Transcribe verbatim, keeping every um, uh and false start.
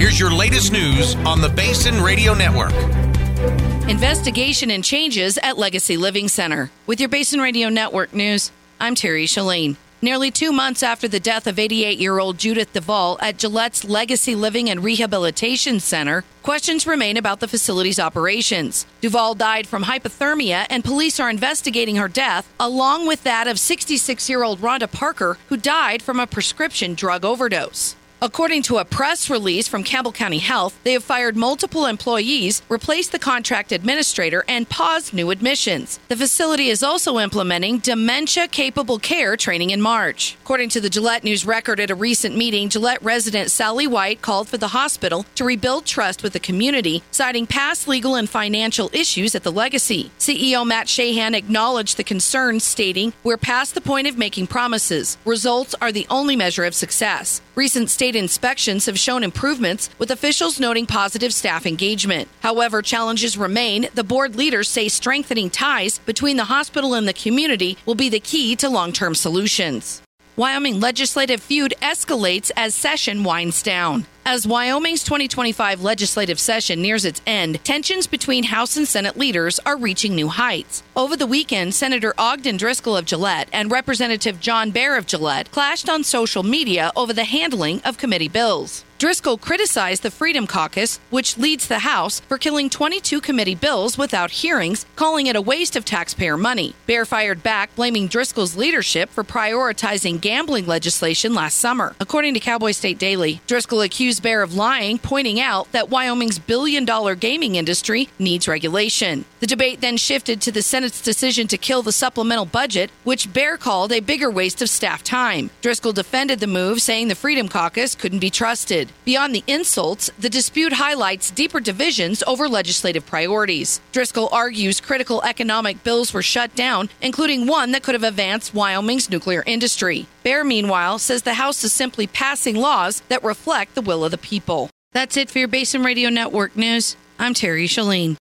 Here's your latest news on the Basin Radio Network. Investigation and changes at Legacy Living Center. With your Basin Radio Network news, I'm Terry Shalane. Nearly two months after the death of eighty-eight-year-old Judith Duvall at Gillette's Legacy Living and Rehabilitation Center, questions remain about the facility's operations. Duvall died from hypothermia, and police are investigating her death, along with that of sixty-six-year-old Rhonda Parker, who died from a prescription drug overdose. According to a press release from Campbell County Health, they have fired multiple employees, replaced the contract administrator, and paused new admissions. The facility is also implementing dementia-capable care training in March. According to the Gillette News Record, at a recent meeting, Gillette resident Sally White called for the hospital to rebuild trust with the community, citing past legal and financial issues at the Legacy. C E O Matt Shahan acknowledged the concerns, stating, "We're past the point of making promises. Results are the only measure of success." Recent state inspections have shown improvements, with officials noting positive staff engagement. However, challenges remain. The board leaders say strengthening ties between the hospital and the community will be the key to long-term solutions. Wyoming legislative feud escalates as session winds down. As Wyoming's twenty twenty-five legislative session nears its end, tensions between House and Senate leaders are reaching new heights. Over the weekend, Senator Ogden Driscoll of Gillette and Representative John Baer of Gillette clashed on social media over the handling of committee bills. Driscoll criticized the Freedom Caucus, which leads the House, for killing twenty-two committee bills without hearings, calling it a waste of taxpayer money. Baer fired back, blaming Driscoll's leadership for prioritizing gambling legislation last summer. According to Cowboy State Daily, Driscoll accused Baer of lying, pointing out that Wyoming's billion-dollar gaming industry needs regulation. The debate then shifted to the Senate's decision to kill the supplemental budget, which Baer called a bigger waste of staff time. Driscoll defended the move, saying the Freedom Caucus couldn't be trusted. Beyond the insults, the dispute highlights deeper divisions over legislative priorities. Driscoll argues critical economic bills were shut down, including one that could have advanced Wyoming's nuclear industry. Baer, meanwhile, says the House is simply passing laws that reflect the will of the people. That's it for your Basin Radio Network news. I'm Terry Shalane.